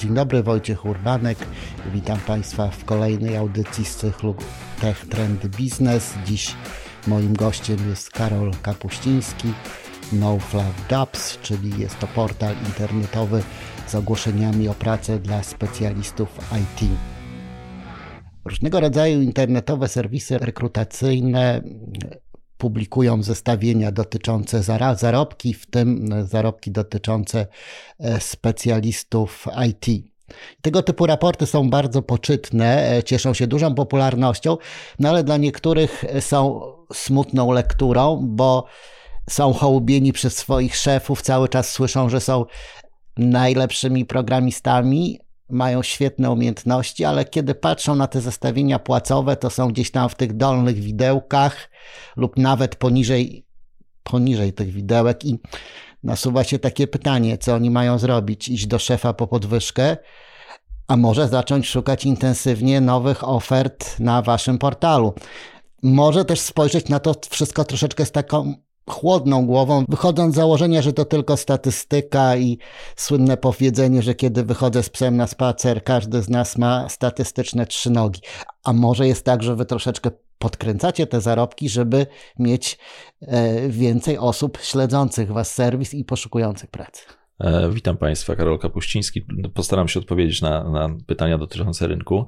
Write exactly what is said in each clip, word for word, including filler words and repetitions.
Dzień dobry, Wojciech Urbanek. Witam Państwa w kolejnej audycji z cyklu Tech Trendy Biznes. Dziś moim gościem jest Karol Kapuściński, NoFluffJobs, czyli jest to portal internetowy z ogłoszeniami o pracę dla specjalistów I T. Różnego rodzaju internetowe serwisy rekrutacyjne publikują zestawienia dotyczące zarobki, w tym zarobki dotyczące specjalistów I T. Tego typu raporty są bardzo poczytne, cieszą się dużą popularnością, no ale dla niektórych są smutną lekturą, bo są hołubieni przez swoich szefów, cały czas słyszą, że są najlepszymi programistami, mają świetne umiejętności, ale kiedy patrzą na te zestawienia płacowe, to są gdzieś tam w tych dolnych widełkach lub nawet poniżej, poniżej tych widełek i nasuwa się takie pytanie, co oni mają zrobić? Iść do szefa po podwyżkę, a może zacząć szukać intensywnie nowych ofert na waszym portalu. Może też spojrzeć na to wszystko troszeczkę z taką chłodną głową, wychodząc z założenia, że to tylko statystyka i słynne powiedzenie, że kiedy wychodzę z psem na spacer, każdy z nas ma statystyczne trzy nogi. A może jest tak, że wy troszeczkę podkręcacie te zarobki, żeby mieć więcej osób śledzących was serwis i poszukujących pracy. Witam Państwa, Karol Kapuściński. Postaram się odpowiedzieć na, na pytania dotyczące rynku.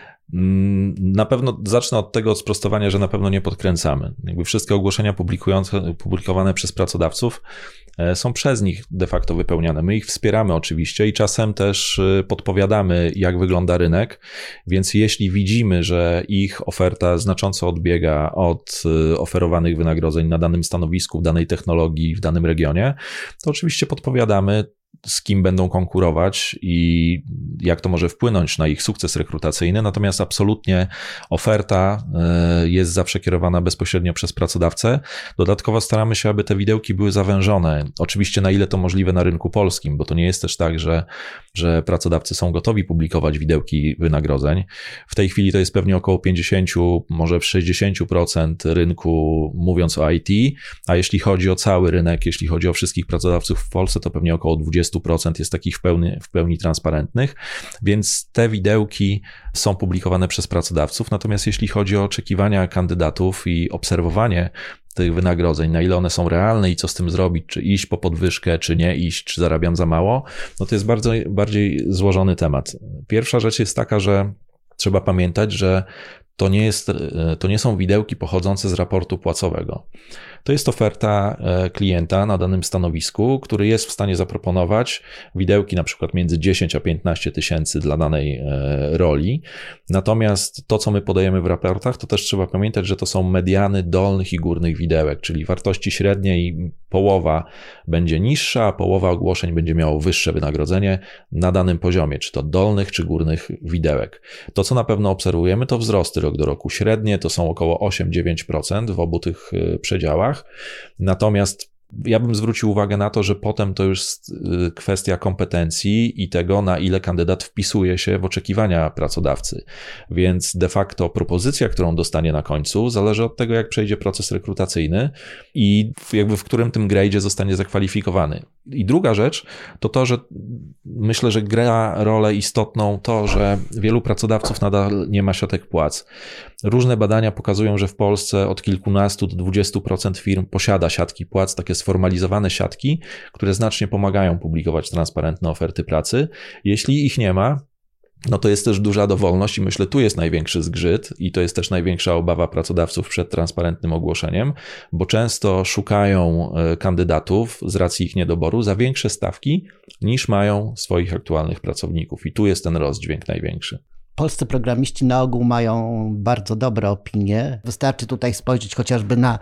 Na pewno zacznę od tego sprostowania, że na pewno nie podkręcamy. Jakby wszystkie ogłoszenia publikujące, publikowane przez pracodawców są przez nich de facto wypełniane. My ich wspieramy oczywiście i czasem też podpowiadamy, jak wygląda rynek, więc jeśli widzimy, że ich oferta znacząco odbiega od oferowanych wynagrodzeń na danym stanowisku, w danej technologii, w danym regionie, to oczywiście podpowiadamy, z kim będą konkurować i jak to może wpłynąć na ich sukces rekrutacyjny, natomiast absolutnie oferta jest zawsze kierowana bezpośrednio przez pracodawcę. Dodatkowo staramy się, aby te widełki były zawężone. Oczywiście na ile to możliwe na rynku polskim, bo to nie jest też tak, że, że pracodawcy są gotowi publikować widełki wynagrodzeń. W tej chwili to jest pewnie około pięćdziesiąt, może sześćdziesiąt procent rynku mówiąc o I T, a jeśli chodzi o cały rynek, jeśli chodzi o wszystkich pracodawców w Polsce, to pewnie około dwadzieścia procent jest takich w pełni, w pełni transparentnych, więc te widełki są publikowane przez pracodawców. Natomiast jeśli chodzi o oczekiwania kandydatów i obserwowanie tych wynagrodzeń, na ile one są realne i co z tym zrobić, czy iść po podwyżkę, czy nie iść, czy zarabiam za mało, no to jest bardzo bardziej złożony temat. Pierwsza rzecz jest taka, że trzeba pamiętać, że to nie jest, to nie są widełki pochodzące z raportu płacowego. To jest oferta klienta na danym stanowisku, który jest w stanie zaproponować widełki na przykład między dziesięć a piętnaście tysięcy dla danej roli. Natomiast to, co my podajemy w raportach, to też trzeba pamiętać, że to są mediany dolnych i górnych widełek, czyli wartości średniej połowa będzie niższa, a połowa ogłoszeń będzie miało wyższe wynagrodzenie na danym poziomie, czy to dolnych, czy górnych widełek. To, co na pewno obserwujemy, to wzrosty rok do roku. Średnie to są około osiem do dziewięciu procent w obu tych przedziałach. Natomiast ja bym zwrócił uwagę na to, że potem to już jest kwestia kompetencji i tego, na ile kandydat wpisuje się w oczekiwania pracodawcy. Więc de facto propozycja, którą dostanie na końcu, zależy od tego, jak przejdzie proces rekrutacyjny i jakby w którym tym gradzie zostanie zakwalifikowany. I druga rzecz to to, że myślę, że gra rolę istotną to, że wielu pracodawców nadal nie ma siatek płac. Różne badania pokazują, że w Polsce od kilkunastu do dwudziestu procent firm posiada siatki płac, takie sformalizowane siatki, które znacznie pomagają publikować transparentne oferty pracy. Jeśli ich nie ma, no to jest też duża dowolność i myślę, tu jest największy zgrzyt i to jest też największa obawa pracodawców przed transparentnym ogłoszeniem, bo często szukają kandydatów z racji ich niedoboru za większe stawki niż mają swoich aktualnych pracowników i tu jest ten rozdźwięk największy. Polscy programiści na ogół mają bardzo dobre opinie. Wystarczy tutaj spojrzeć chociażby na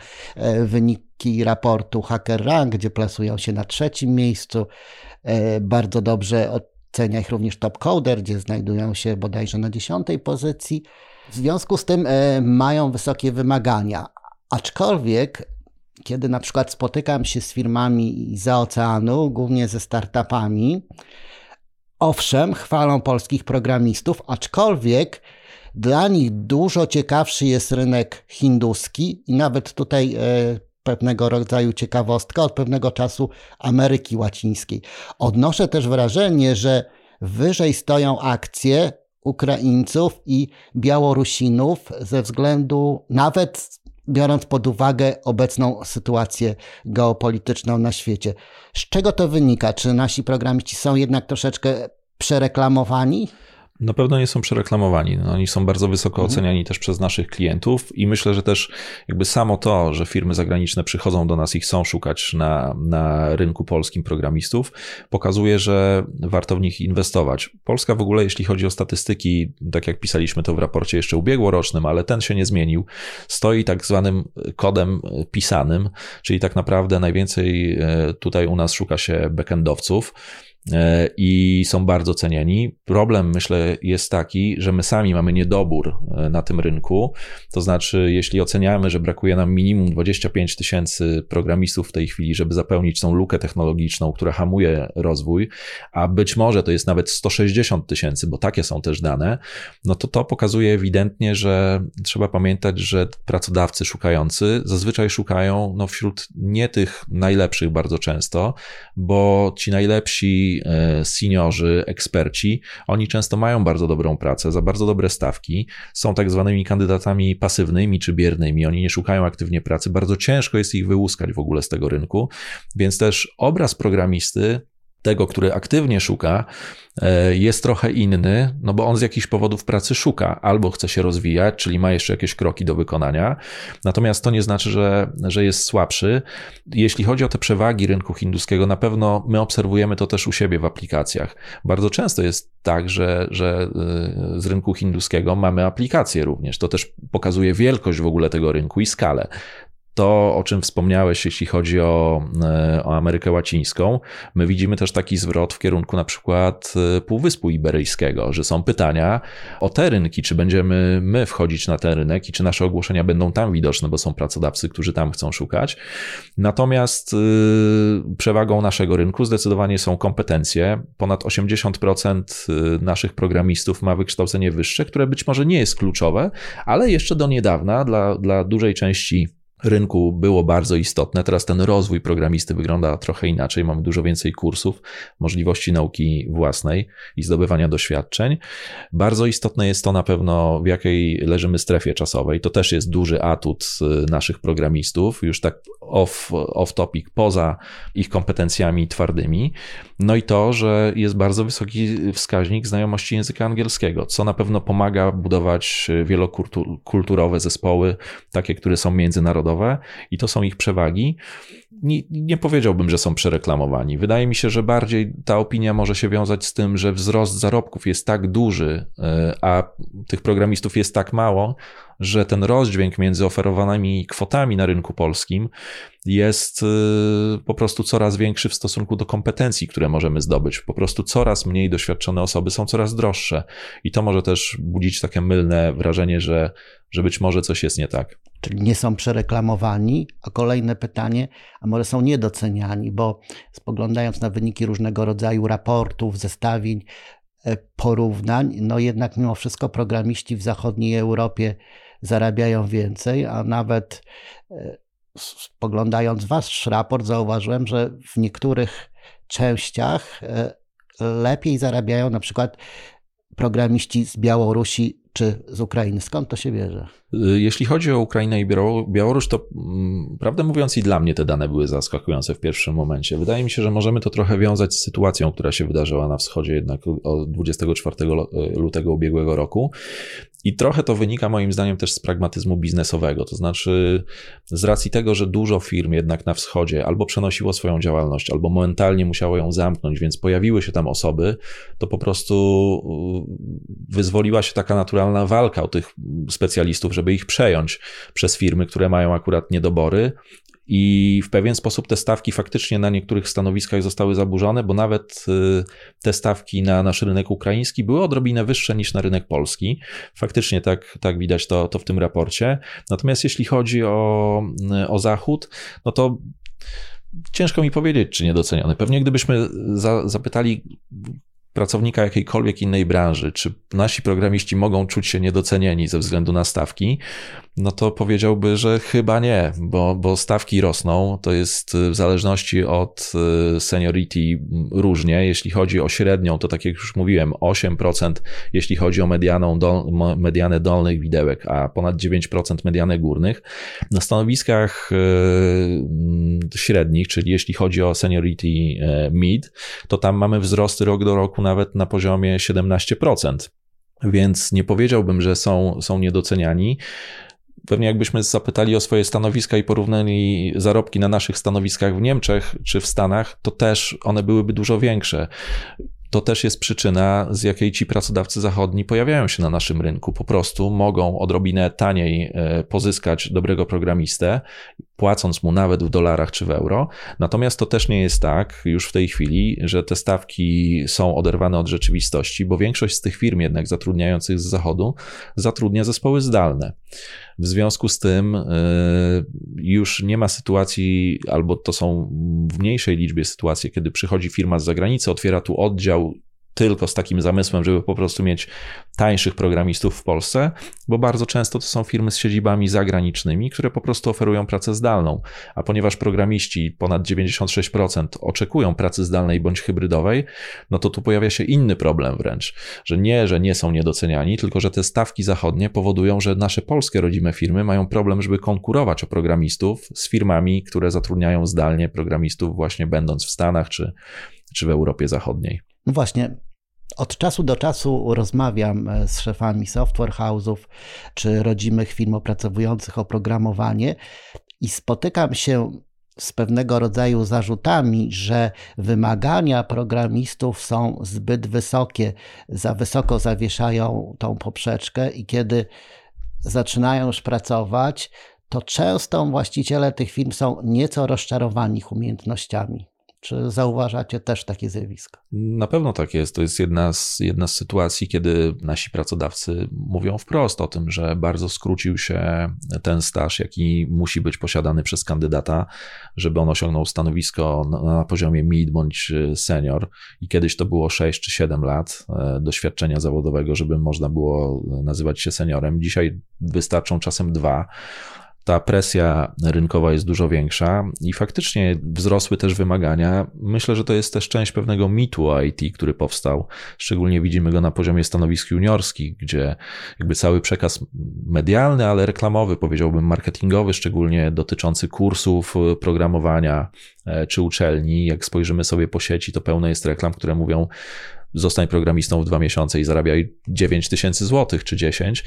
wyniki raportu HackerRank, gdzie plasują się na trzecim miejscu. Bardzo dobrze ocenia ich również TopCoder, gdzie znajdują się bodajże na dziesiątej pozycji. W związku z tym mają wysokie wymagania. Aczkolwiek, kiedy na przykład spotykam się z firmami zza oceanu, głównie ze startupami, owszem, chwalą polskich programistów, aczkolwiek dla nich dużo ciekawszy jest rynek hinduski i nawet tutaj e, pewnego rodzaju ciekawostka od pewnego czasu Ameryki Łacińskiej. Odnoszę też wrażenie, że wyżej stoją akcje Ukraińców i Białorusinów ze względu, nawet biorąc pod uwagę obecną sytuację geopolityczną na świecie. Z czego to wynika? Czy nasi programiści są jednak troszeczkę przereklamowani? Na pewno nie są przereklamowani. No, oni są bardzo wysoko oceniani mhm. też przez naszych klientów i myślę, że też jakby samo to, że firmy zagraniczne przychodzą do nas i chcą szukać na, na rynku polskim programistów, pokazuje, że warto w nich inwestować. Polska w ogóle, jeśli chodzi o statystyki, tak jak pisaliśmy to w raporcie jeszcze ubiegłorocznym, ale ten się nie zmienił, stoi tak zwanym kodem pisanym, czyli tak naprawdę najwięcej tutaj u nas szuka się backendowców i są bardzo cenieni. Problem, myślę, jest taki, że my sami mamy niedobór na tym rynku, to znaczy jeśli oceniamy, że brakuje nam minimum dwadzieścia pięć tysięcy programistów w tej chwili, żeby zapełnić tą lukę technologiczną, która hamuje rozwój, a być może to jest nawet sto sześćdziesiąt tysięcy, bo takie są też dane, no to to pokazuje ewidentnie, że trzeba pamiętać, że pracodawcy szukający zazwyczaj szukają no, wśród nie tych najlepszych bardzo często, bo ci najlepsi seniorzy, eksperci, oni często mają bardzo dobrą pracę, za bardzo dobre stawki, są tak zwanymi kandydatami pasywnymi czy biernymi, oni nie szukają aktywnie pracy, bardzo ciężko jest ich wyłuskać w ogóle z tego rynku, więc też obraz programisty, tego, który aktywnie szuka, jest trochę inny, no bo on z jakichś powodów pracy szuka, albo chce się rozwijać, czyli ma jeszcze jakieś kroki do wykonania, natomiast to nie znaczy, że, że jest słabszy. Jeśli chodzi o te przewagi rynku hinduskiego, na pewno my obserwujemy to też u siebie w aplikacjach. Bardzo często jest tak, że, że z rynku hinduskiego mamy aplikacje również. To też pokazuje wielkość w ogóle tego rynku i skalę. To, o czym wspomniałeś, jeśli chodzi o, o Amerykę Łacińską, my widzimy też taki zwrot w kierunku na przykład Półwyspu Iberyjskiego, że są pytania o te rynki, czy będziemy my wchodzić na ten rynek i czy nasze ogłoszenia będą tam widoczne, bo są pracodawcy, którzy tam chcą szukać. Natomiast yy, przewagą naszego rynku zdecydowanie są kompetencje. Ponad osiemdziesiąt procent naszych programistów ma wykształcenie wyższe, które być może nie jest kluczowe, ale jeszcze do niedawna dla, dla dużej części rynku było bardzo istotne. Teraz ten rozwój programisty wygląda trochę inaczej. Mamy dużo więcej kursów, możliwości nauki własnej i zdobywania doświadczeń. Bardzo istotne jest to na pewno, w jakiej leżymy strefie czasowej. To też jest duży atut naszych programistów, już tak off, off topic, poza ich kompetencjami twardymi. No i to, że jest bardzo wysoki wskaźnik znajomości języka angielskiego, co na pewno pomaga budować wielokulturowe zespoły, takie, które są międzynarodowe, i to są ich przewagi. Nie, nie powiedziałbym, że są przereklamowani. Wydaje mi się, że bardziej ta opinia może się wiązać z tym, że wzrost zarobków jest tak duży, a tych programistów jest tak mało, że ten rozdźwięk między oferowanymi kwotami na rynku polskim jest po prostu coraz większy w stosunku do kompetencji, które możemy zdobyć. Po prostu coraz mniej doświadczone osoby są coraz droższe i to może też budzić takie mylne wrażenie, że, że być może coś jest nie tak. Czyli nie są przereklamowani, a kolejne pytanie, a może są niedoceniani, bo spoglądając na wyniki różnego rodzaju raportów, zestawień, porównań, no jednak mimo wszystko programiści w zachodniej Europie zarabiają więcej, a nawet spoglądając wasz raport zauważyłem, że w niektórych częściach lepiej zarabiają na przykład programiści z Białorusi czy z Ukrainy. Skąd to się bierze? Jeśli chodzi o Ukrainę i Białoruś, to prawdę mówiąc i dla mnie te dane były zaskakujące w pierwszym momencie. Wydaje mi się, że możemy to trochę wiązać z sytuacją, która się wydarzyła na wschodzie jednak od dwudziestego czwartego lutego ubiegłego roku. I trochę to wynika moim zdaniem też z pragmatyzmu biznesowego, to znaczy z racji tego, że dużo firm jednak na wschodzie albo przenosiło swoją działalność, albo momentalnie musiało ją zamknąć, więc pojawiły się tam osoby, to po prostu wyzwoliła się taka naturalna walka o tych specjalistów, żeby ich przejąć przez firmy, które mają akurat niedobory. I w pewien sposób te stawki faktycznie na niektórych stanowiskach zostały zaburzone, bo nawet te stawki na nasz rynek ukraiński były odrobinę wyższe niż na rynek polski. Faktycznie tak, tak widać to, to w tym raporcie. Natomiast jeśli chodzi o, o Zachód, no to ciężko mi powiedzieć, czy niedoceniony. Pewnie gdybyśmy za, zapytali pracownika jakiejkolwiek innej branży, czy nasi programiści mogą czuć się niedocenieni ze względu na stawki, no to powiedziałby, że chyba nie, bo, bo stawki rosną. To jest w zależności od seniority różnie. Jeśli chodzi o średnią, to tak jak już mówiłem, osiem procent, jeśli chodzi o medianą dol, medianę dolnych widełek, a ponad dziewięć procent medianę górnych. Na stanowiskach średnich, czyli jeśli chodzi o seniority mid, to tam mamy wzrosty rok do roku nawet na poziomie siedemnaście procent. Więc nie powiedziałbym, że są, są niedoceniani. Pewnie jakbyśmy zapytali o swoje stanowiska i porównali zarobki na naszych stanowiskach w Niemczech czy w Stanach, to też one byłyby dużo większe. To też jest przyczyna, z jakiej ci pracodawcy zachodni pojawiają się na naszym rynku. Po prostu mogą odrobinę taniej pozyskać dobrego programistę, płacąc mu nawet w dolarach czy w euro. Natomiast to też nie jest tak już w tej chwili, że te stawki są oderwane od rzeczywistości, bo większość z tych firm jednak zatrudniających z zachodu zatrudnia zespoły zdalne. W związku z tym już nie ma sytuacji, albo to są w mniejszej liczbie sytuacje, kiedy przychodzi firma z zagranicy, otwiera tu oddział tylko z takim zamysłem, żeby po prostu mieć tańszych programistów w Polsce, bo bardzo często to są firmy z siedzibami zagranicznymi, które po prostu oferują pracę zdalną, a ponieważ programiści ponad dziewięćdziesiąt sześć procent oczekują pracy zdalnej bądź hybrydowej, no to tu pojawia się inny problem wręcz, że nie, że nie są niedoceniani, tylko że te stawki zachodnie powodują, że nasze polskie rodzime firmy mają problem, żeby konkurować o programistów z firmami, które zatrudniają zdalnie programistów właśnie będąc w Stanach czy, czy w Europie Zachodniej. No właśnie, od czasu do czasu rozmawiam z szefami software house'ów czy rodzimych firm opracowujących oprogramowanie i spotykam się z pewnego rodzaju zarzutami, że wymagania programistów są zbyt wysokie, za wysoko zawieszają tą poprzeczkę i kiedy zaczynają już pracować, to często właściciele tych firm są nieco rozczarowani ich umiejętnościami. Czy zauważacie też takie zjawisko? Na pewno tak jest. To jest jedna z, jedna z sytuacji, kiedy nasi pracodawcy mówią wprost o tym, że bardzo skrócił się ten staż, jaki musi być posiadany przez kandydata, żeby on osiągnął stanowisko na, na poziomie mid bądź senior. I kiedyś to było sześć czy siedem lat doświadczenia zawodowego, żeby można było nazywać się seniorem. Dzisiaj wystarczą czasem dwa. Ta presja rynkowa jest dużo większa i faktycznie wzrosły też wymagania. Myślę, że to jest też część pewnego mitu o I T, który powstał. Szczególnie widzimy go na poziomie stanowisk juniorskich, gdzie jakby cały przekaz medialny, ale reklamowy, powiedziałbym marketingowy, szczególnie dotyczący kursów programowania czy uczelni. Jak spojrzymy sobie po sieci, to pełno jest reklam, które mówią: zostań programistą w dwa miesiące i zarabiaj dziewięć tysięcy złotych czy dziesięć,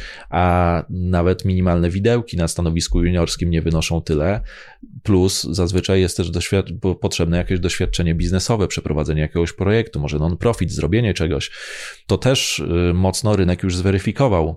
a nawet minimalne widełki na stanowisku juniorskim nie wynoszą tyle. Plus zazwyczaj jest też doświad- potrzebne jakieś doświadczenie biznesowe, przeprowadzenie jakiegoś projektu, może non-profit, zrobienie czegoś. To też mocno rynek już zweryfikował.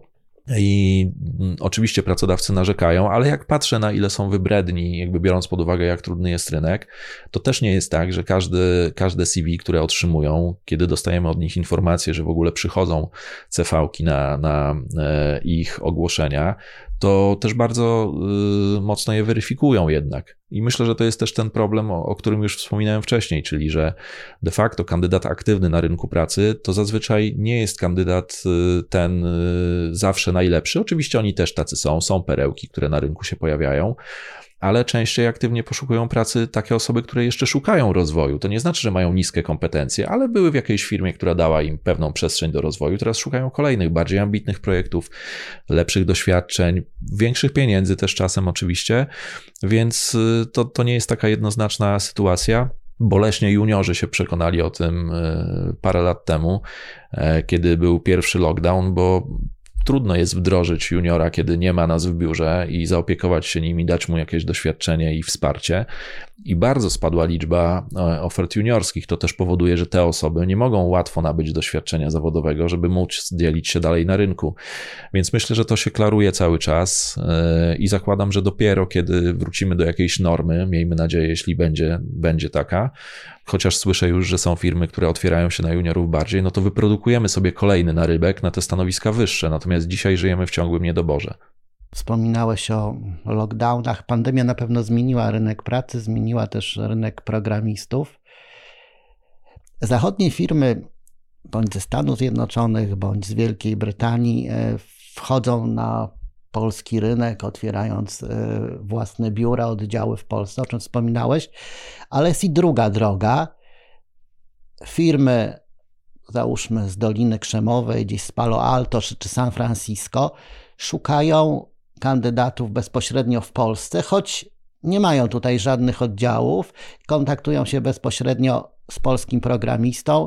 I oczywiście pracodawcy narzekają, ale jak patrzę, na ile są wybredni, jakby biorąc pod uwagę, jak trudny jest rynek, to też nie jest tak, że każdy, każde C V, które otrzymują, kiedy dostajemy od nich informację, że w ogóle przychodzą C V-ki na, na ich ogłoszenia, to też bardzo y, mocno je weryfikują jednak. I myślę, że to jest też ten problem, o, o którym już wspominałem wcześniej, czyli że de facto kandydat aktywny na rynku pracy to zazwyczaj nie jest kandydat y, ten y, zawsze najlepszy. Oczywiście oni też tacy są, są perełki, które na rynku się pojawiają, ale częściej aktywnie poszukują pracy takie osoby, które jeszcze szukają rozwoju. To nie znaczy, że mają niskie kompetencje, ale były w jakiejś firmie, która dała im pewną przestrzeń do rozwoju. Teraz szukają kolejnych, bardziej ambitnych projektów, lepszych doświadczeń, większych pieniędzy też czasem oczywiście, więc to, to nie jest taka jednoznaczna sytuacja. Boleśnie juniorzy się przekonali o tym parę lat temu, kiedy był pierwszy lockdown, bo trudno jest wdrożyć juniora, kiedy nie ma nas w biurze i zaopiekować się nim i dać mu jakieś doświadczenie i wsparcie. I bardzo spadła liczba ofert juniorskich. To też powoduje, że te osoby nie mogą łatwo nabyć doświadczenia zawodowego, żeby móc dzielić się dalej na rynku. Więc myślę, że to się klaruje cały czas i zakładam, że dopiero kiedy wrócimy do jakiejś normy, miejmy nadzieję, jeśli będzie, będzie taka, chociaż słyszę już, że są firmy, które otwierają się na juniorów bardziej, no to wyprodukujemy sobie kolejny narybek na te stanowiska wyższe. Natomiast dzisiaj żyjemy w ciągłym niedoborze. Wspominałeś o lockdownach. Pandemia na pewno zmieniła rynek pracy, zmieniła też rynek programistów. Zachodnie firmy, bądź ze Stanów Zjednoczonych, bądź z Wielkiej Brytanii, wchodzą na polski rynek, otwierając własne biura, oddziały w Polsce, o czym wspominałeś, ale jest i druga droga. Firmy, załóżmy z Doliny Krzemowej, gdzieś z Palo Alto czy San Francisco, szukają kandydatów bezpośrednio w Polsce, choć nie mają tutaj żadnych oddziałów, kontaktują się bezpośrednio z polskim programistą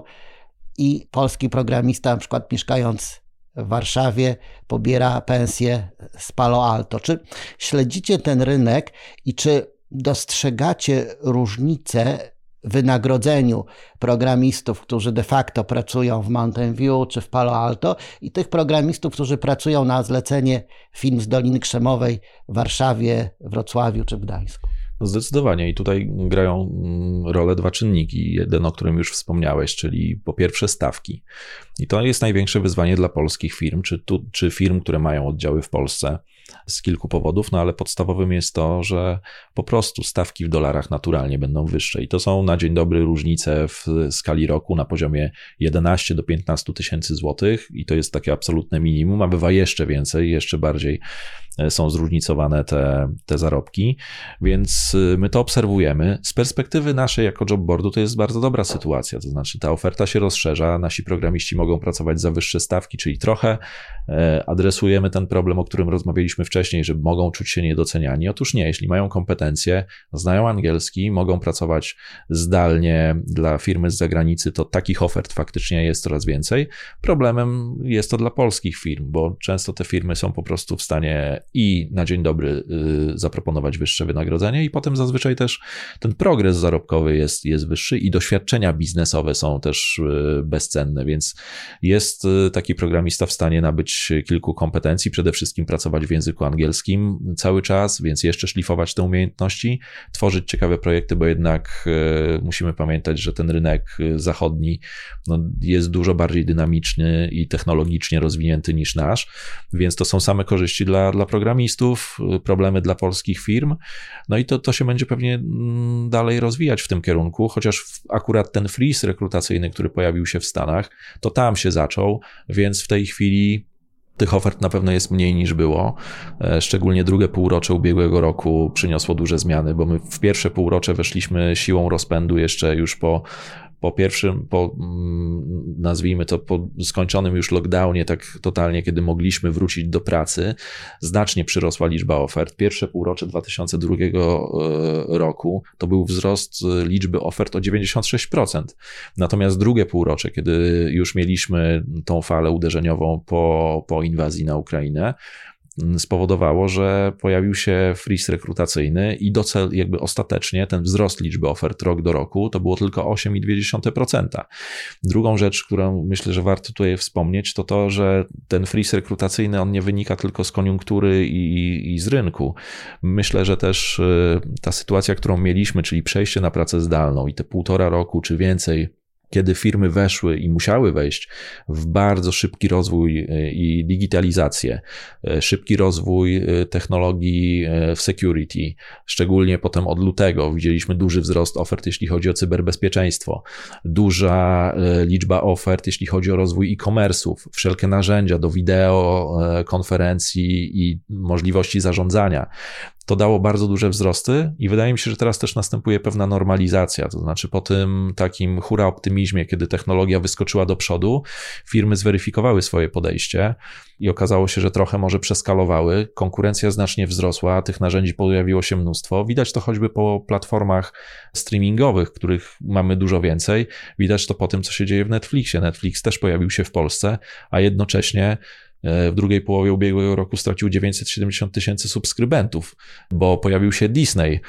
i polski programista, na przykład mieszkając w Warszawie, pobiera pensję z Palo Alto. Czy śledzicie ten rynek i czy dostrzegacie różnicę w wynagrodzeniu programistów, którzy de facto pracują w Mountain View czy w Palo Alto, i tych programistów, którzy pracują na zlecenie firm z Doliny Krzemowej w Warszawie, Wrocławiu czy w Gdańsku? No zdecydowanie i tutaj grają rolę dwa czynniki. Jeden, o którym już wspomniałeś, czyli po pierwsze stawki. I to jest największe wyzwanie dla polskich firm, czy, tu, czy firm, które mają oddziały w Polsce z kilku powodów, no ale podstawowym jest to, że po prostu stawki w dolarach naturalnie będą wyższe i to są na dzień dobry różnice w skali roku na poziomie jedenaście do piętnastu tysięcy złotych i to jest takie absolutne minimum, a bywa jeszcze więcej, jeszcze bardziej są zróżnicowane te, te zarobki, więc my to obserwujemy. Z perspektywy naszej jako jobboardu to jest bardzo dobra sytuacja, to znaczy ta oferta się rozszerza, nasi programiści mogą pracować za wyższe stawki, czyli trochę adresujemy ten problem, o którym rozmawialiśmy wcześniej, że mogą czuć się niedoceniani. Otóż nie, jeśli mają kompetencje, znają angielski, mogą pracować zdalnie dla firmy z zagranicy, to takich ofert faktycznie jest coraz więcej. Problemem jest to dla polskich firm, bo często te firmy są po prostu w stanie i na dzień dobry y, zaproponować wyższe wynagrodzenie i potem zazwyczaj też ten progres zarobkowy jest, jest wyższy i doświadczenia biznesowe są też y, bezcenne, więc jest y, taki programista w stanie nabyć kilku kompetencji, przede wszystkim pracować w języku angielskim cały czas, więc jeszcze szlifować te umiejętności, tworzyć ciekawe projekty, bo jednak y, musimy pamiętać, że ten rynek zachodni no, jest dużo bardziej dynamiczny i technologicznie rozwinięty niż nasz, więc to są same korzyści dla, dla programistów, problemy dla polskich firm, no i to, to się będzie pewnie dalej rozwijać w tym kierunku, chociaż akurat ten freeze rekrutacyjny, który pojawił się w Stanach, to tam się zaczął, więc w tej chwili tych ofert na pewno jest mniej niż było, szczególnie drugie półrocze ubiegłego roku przyniosło duże zmiany, bo my w pierwsze półrocze weszliśmy siłą rozpędu jeszcze już po po pierwszym, po, nazwijmy to, po skończonym już lockdownie, tak totalnie, kiedy mogliśmy wrócić do pracy, znacznie przyrosła liczba ofert. Pierwsze półrocze dwa tysiące drugiego roku to był wzrost liczby ofert o dziewięćdziesiąt sześć procent. Natomiast drugie półrocze, kiedy już mieliśmy tą falę uderzeniową po, po inwazji na Ukrainę, spowodowało, że pojawił się freeze rekrutacyjny i docel, jakby ostatecznie ten wzrost liczby ofert rok do roku to było tylko osiem przecinek dwa procent. Drugą rzecz, którą myślę, że warto tutaj wspomnieć, to to, że ten freeze rekrutacyjny on nie wynika tylko z koniunktury i, i z rynku. Myślę, że też ta sytuacja, którą mieliśmy, czyli przejście na pracę zdalną i te półtora roku czy więcej, kiedy firmy weszły i musiały wejść w bardzo szybki rozwój i digitalizację, szybki rozwój technologii w security, szczególnie potem od lutego widzieliśmy duży wzrost ofert, jeśli chodzi o cyberbezpieczeństwo, duża liczba ofert, jeśli chodzi o rozwój e-commerce'ów, wszelkie narzędzia do wideo, konferencji i możliwości zarządzania. To dało bardzo duże wzrosty i wydaje mi się, że teraz też następuje pewna normalizacja, to znaczy po tym takim hura optymizmie, kiedy technologia wyskoczyła do przodu, firmy zweryfikowały swoje podejście i okazało się, że trochę może przeskalowały, konkurencja znacznie wzrosła, tych narzędzi pojawiło się mnóstwo, widać to choćby po platformach streamingowych, których mamy dużo więcej, widać to po tym, co się dzieje w Netflixie. Netflix też pojawił się w Polsce, a jednocześnie w drugiej połowie ubiegłego roku stracił dziewięćset siedemdziesiąt tysięcy subskrybentów, bo pojawił się Disney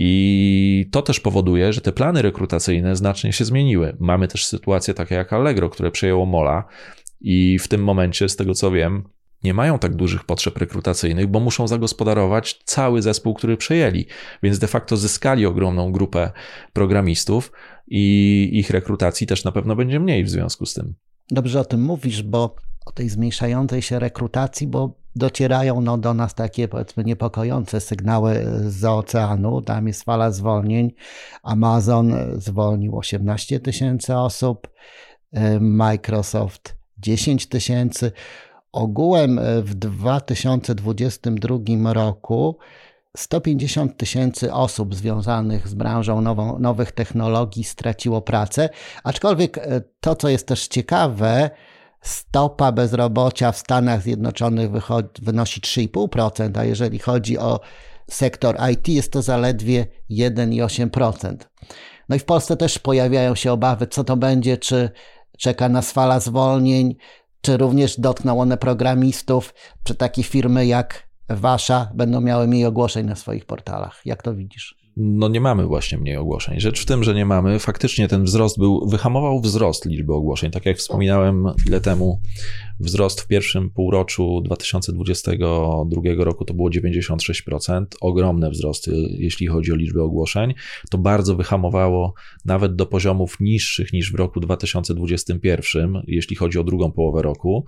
i to też powoduje, że te plany rekrutacyjne znacznie się zmieniły. Mamy też sytuacje takie jak Allegro, które przejęło Mola i w tym momencie, z tego co wiem, nie mają tak dużych potrzeb rekrutacyjnych, bo muszą zagospodarować cały zespół, który przejęli, więc de facto zyskali ogromną grupę programistów i ich rekrutacji też na pewno będzie mniej w związku z tym. Dobrze o tym mówisz, bo o tej zmniejszającej się rekrutacji, bo docierają no, do nas takie, powiedzmy, niepokojące sygnały zza oceanu. Tam jest fala zwolnień. Amazon zwolnił osiemnaście tysięcy osób, Microsoft dziesięć tysięcy. ogółem w dwa tysiące dwudziestym drugim roku sto pięćdziesiąt tysięcy osób związanych z branżą nową, nowych technologii straciło pracę, aczkolwiek to, co jest też ciekawe, stopa bezrobocia w Stanach Zjednoczonych wychodzi, wynosi trzy i pół procent, a jeżeli chodzi o sektor I T, jest to zaledwie jeden przecinek osiem procent. No i w Polsce też pojawiają się obawy, co to będzie, czy czeka nas fala zwolnień, czy również dotkną one programistów, czy takie firmy jak wasza będą miały mniej ogłoszeń na swoich portalach. Jak to widzisz? No nie mamy właśnie mniej ogłoszeń. Rzecz w tym, że nie mamy. Faktycznie ten wzrost był, wyhamował wzrost liczby ogłoszeń. Tak jak wspominałem chwilę temu, wzrost w pierwszym półroczu dwa tysiące dwudziestego drugiego roku to było dziewięćdziesiąt sześć procent. Ogromne wzrosty, jeśli chodzi o liczbę ogłoszeń. To bardzo wyhamowało nawet do poziomów niższych niż w roku dwa tysiące dwudziestym pierwszym, jeśli chodzi o drugą połowę roku.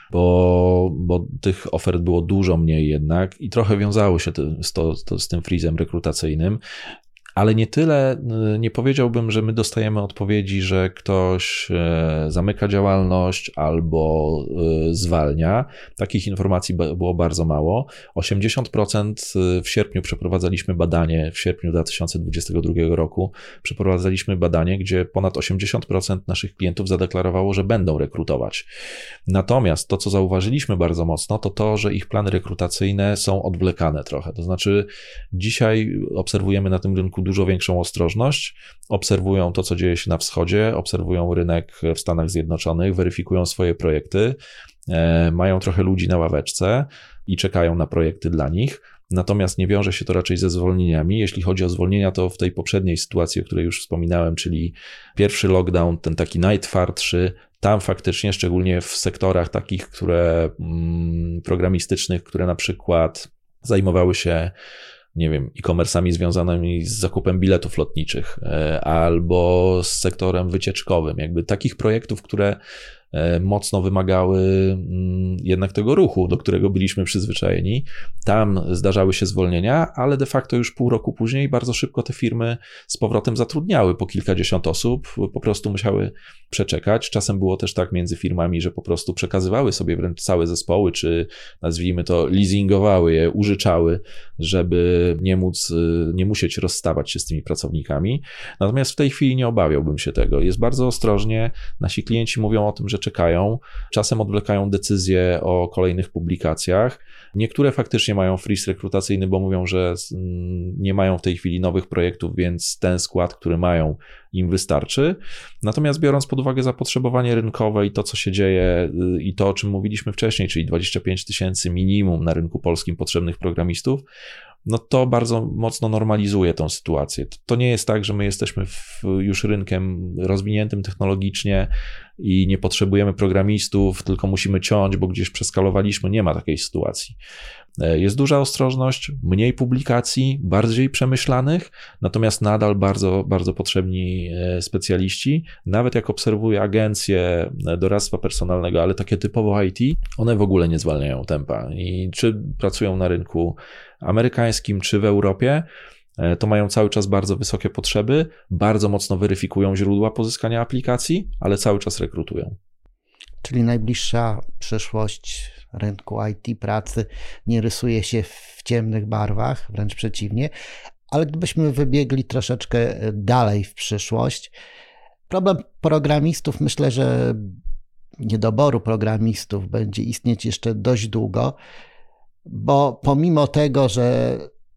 Bo, bo tych ofert było dużo mniej jednak i trochę wiązało się to, to, to z tym freezem rekrutacyjnym, ale nie tyle, nie powiedziałbym, że my dostajemy odpowiedzi, że ktoś zamyka działalność albo zwalnia. Takich informacji było bardzo mało. osiemdziesiąt procent w sierpniu przeprowadzaliśmy badanie, w sierpniu dwa tysiące dwudziestego drugiego roku przeprowadzaliśmy badanie, gdzie ponad osiemdziesiąt procent naszych klientów zadeklarowało, że będą rekrutować. Natomiast to, co zauważyliśmy bardzo mocno, to to, że ich plany rekrutacyjne są odwlekane trochę. To znaczy dzisiaj obserwujemy na tym rynku dużo większą ostrożność, obserwują to, co dzieje się na wschodzie, obserwują rynek w Stanach Zjednoczonych, weryfikują swoje projekty, e, mają trochę ludzi na ławeczce i czekają na projekty dla nich. Natomiast nie wiąże się to raczej ze zwolnieniami. Jeśli chodzi o zwolnienia, to w tej poprzedniej sytuacji, o której już wspominałem, czyli pierwszy lockdown, ten taki najtwardszy, tam faktycznie, szczególnie w sektorach takich, które mm, programistycznych, które na przykład zajmowały się nie wiem, e-commerce'ami związanymi z zakupem biletów lotniczych albo z sektorem wycieczkowym, jakby takich projektów, które mocno wymagały jednak tego ruchu, do którego byliśmy przyzwyczajeni. Tam zdarzały się zwolnienia, ale de facto już pół roku później bardzo szybko te firmy z powrotem zatrudniały po kilkadziesiąt osób, po prostu musiały przeczekać. Czasem było też tak między firmami, że po prostu przekazywały sobie wręcz całe zespoły, czy nazwijmy to leasingowały je, użyczały, żeby nie móc, nie musieć rozstawać się z tymi pracownikami. Natomiast w tej chwili nie obawiałbym się tego. Jest bardzo ostrożnie. Nasi klienci mówią o tym, że czekają. Czasem odwlekają decyzje o kolejnych publikacjach. Niektóre faktycznie mają freeze rekrutacyjny, bo mówią, że nie mają w tej chwili nowych projektów, więc ten skład, który mają, im wystarczy. Natomiast biorąc pod uwagę zapotrzebowanie rynkowe i to, co się dzieje i to, o czym mówiliśmy wcześniej, czyli dwadzieścia pięć tysięcy minimum na rynku polskim potrzebnych programistów, no to bardzo mocno normalizuje tą sytuację. To nie jest tak, że my jesteśmy w, już rynkiem rozwiniętym technologicznie i nie potrzebujemy programistów, tylko musimy ciąć, bo gdzieś przeskalowaliśmy. Nie ma takiej sytuacji. Jest duża ostrożność, mniej publikacji, bardziej przemyślanych, natomiast nadal bardzo, bardzo potrzebni specjaliści. Nawet jak obserwuję agencje doradztwa personalnego, ale takie typowo I T, one w ogóle nie zwalniają tempa. I czy pracują na rynku amerykańskim, czy w Europie, to mają cały czas bardzo wysokie potrzeby, bardzo mocno weryfikują źródła pozyskania aplikacji, ale cały czas rekrutują. Czyli najbliższa przyszłość rynku I T pracy nie rysuje się w ciemnych barwach, wręcz przeciwnie, ale gdybyśmy wybiegli troszeczkę dalej w przyszłość, problem programistów, myślę, że niedoboru programistów będzie istnieć jeszcze dość długo, bo pomimo tego, że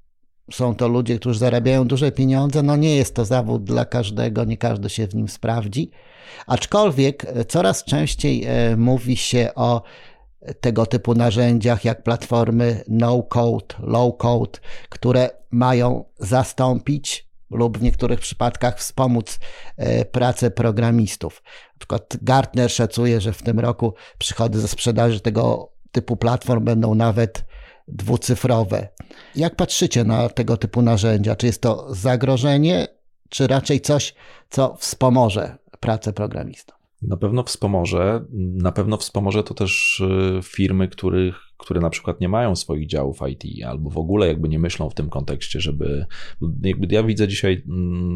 są to ludzie, którzy zarabiają duże pieniądze, no nie jest to zawód dla każdego, nie każdy się w nim sprawdzi. Aczkolwiek coraz częściej mówi się o tego typu narzędziach jak platformy no-code, low-code, które mają zastąpić lub w niektórych przypadkach wspomóc pracę programistów. Na przykład Gartner szacuje, że w tym roku przychody ze sprzedaży tego typu platform będą nawet dwucyfrowe. Jak patrzycie na tego typu narzędzia? Czy jest to zagrożenie, czy raczej coś, co wspomoże pracę programistów? Na pewno wspomoże. Na pewno wspomoże to też firmy, których, które na przykład nie mają swoich działów I T albo w ogóle jakby nie myślą w tym kontekście, żeby... Jakby ja widzę dzisiaj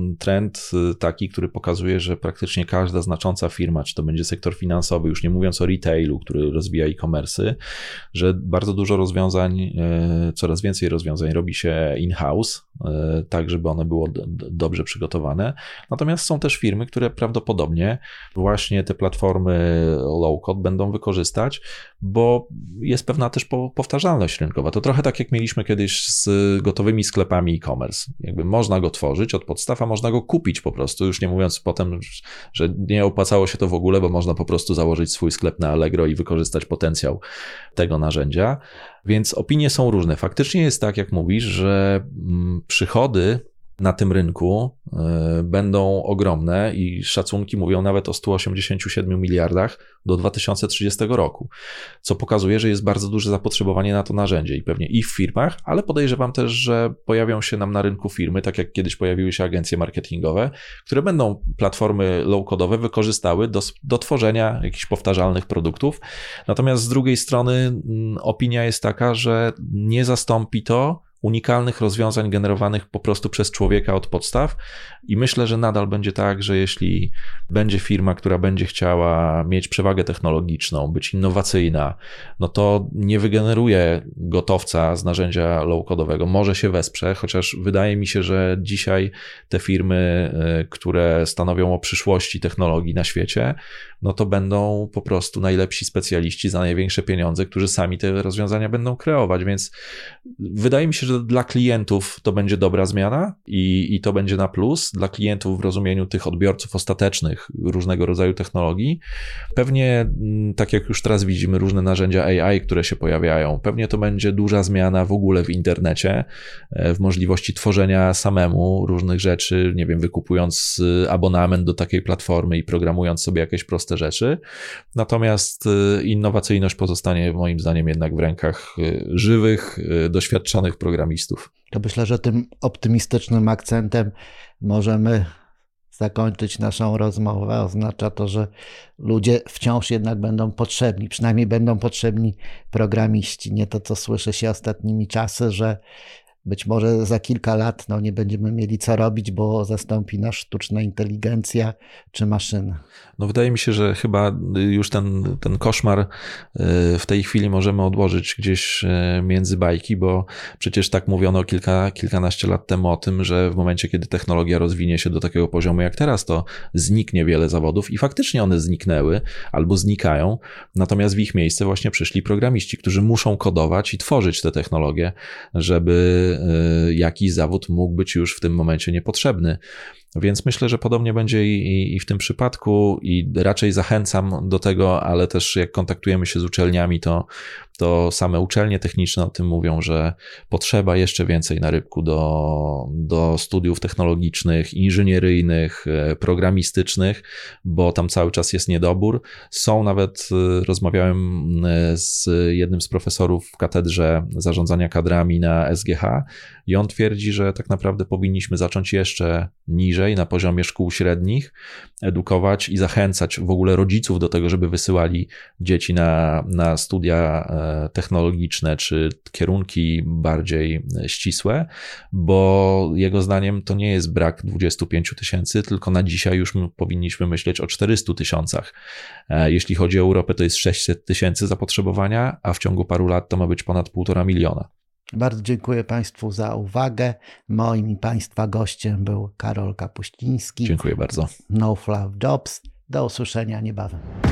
trend taki, który pokazuje, że praktycznie każda znacząca firma, czy to będzie sektor finansowy, już nie mówiąc o retailu, który rozwija e-commerce'y, że bardzo dużo rozwiązań, coraz więcej rozwiązań robi się in-house, tak żeby one było dobrze przygotowane. Natomiast są też firmy, które prawdopodobnie właśnie te platformy low-code będą wykorzystać, bo jest pewna też powtarzalność rynkowa. To trochę tak jak mieliśmy kiedyś z gotowymi sklepami e-commerce. Jakby można go tworzyć od podstaw, a można go kupić po prostu, już nie mówiąc potem, że nie opłacało się to w ogóle, bo można po prostu założyć swój sklep na Allegro i wykorzystać potencjał tego narzędzia. Więc opinie są różne. Faktycznie jest tak, jak mówisz, że przychody na tym rynku y, będą ogromne i szacunki mówią nawet o stu osiemdziesięciu siedmiu miliardach do dwa tysiące trzydziestego roku, co pokazuje, że jest bardzo duże zapotrzebowanie na to narzędzie i pewnie i w firmach, ale podejrzewam też, że pojawią się nam na rynku firmy, tak jak kiedyś pojawiły się agencje marketingowe, które będą platformy low-codowe wykorzystały do, do tworzenia jakichś powtarzalnych produktów. Natomiast z drugiej strony y, opinia jest taka, że nie zastąpi to unikalnych rozwiązań generowanych po prostu przez człowieka od podstaw i myślę, że nadal będzie tak, że jeśli będzie firma, która będzie chciała mieć przewagę technologiczną, być innowacyjna, no to nie wygeneruje gotowca z narzędzia low-codowego, może się wesprze, chociaż wydaje mi się, że dzisiaj te firmy, które stanowią o przyszłości technologii na świecie, no to będą po prostu najlepsi specjaliści za największe pieniądze, którzy sami te rozwiązania będą kreować, więc wydaje mi się, że dla klientów to będzie dobra zmiana i, i to będzie na plus, dla klientów w rozumieniu tych odbiorców ostatecznych różnego rodzaju technologii. Pewnie, tak jak już teraz widzimy, różne narzędzia A I, które się pojawiają, pewnie to będzie duża zmiana w ogóle w internecie, w możliwości tworzenia samemu różnych rzeczy, nie wiem, wykupując abonament do takiej platformy i programując sobie jakieś proste rzeczy. Natomiast innowacyjność pozostanie moim zdaniem jednak w rękach żywych, doświadczonych programistów. To myślę, że tym optymistycznym akcentem możemy zakończyć naszą rozmowę. Oznacza to, że ludzie wciąż jednak będą potrzebni, przynajmniej będą potrzebni programiści. Nie to, co słyszy się ostatnimi czasy, że być może za kilka lat no, nie będziemy mieli co robić, bo zastąpi nas sztuczna inteligencja czy maszyny. No wydaje mi się, że chyba już ten, ten koszmar w tej chwili możemy odłożyć gdzieś między bajki, bo przecież tak mówiono kilka, kilkanaście lat temu o tym, że w momencie, kiedy technologia rozwinie się do takiego poziomu jak teraz, to zniknie wiele zawodów i faktycznie one zniknęły albo znikają, natomiast w ich miejsce właśnie przyszli programiści, którzy muszą kodować i tworzyć te technologie, żeby jakiś zawód mógł być już w tym momencie niepotrzebny. Więc myślę, że podobnie będzie i, i w tym przypadku i raczej zachęcam do tego, ale też jak kontaktujemy się z uczelniami, to, to same uczelnie techniczne o tym mówią, że potrzeba jeszcze więcej na rybku do, do studiów technologicznych, inżynieryjnych, programistycznych, bo tam cały czas jest niedobór. Są nawet, rozmawiałem z jednym z profesorów w katedrze zarządzania kadrami na S G H i on twierdzi, że tak naprawdę powinniśmy zacząć jeszcze niżej, na poziomie szkół średnich, edukować i zachęcać w ogóle rodziców do tego, żeby wysyłali dzieci na, na studia technologiczne czy kierunki bardziej ścisłe, bo jego zdaniem to nie jest brak dwudziestu pięciu tysięcy, tylko na dzisiaj już powinniśmy myśleć o czterystu tysiącach. Jeśli chodzi o Europę, to jest sześćset tysięcy zapotrzebowania, a w ciągu paru lat to ma być ponad półtora miliona. Bardzo dziękuję Państwu za uwagę. Moim i Państwa gościem był Karol Kapuściński. Dziękuję bardzo. No Fluff Jobs. Do usłyszenia niebawem.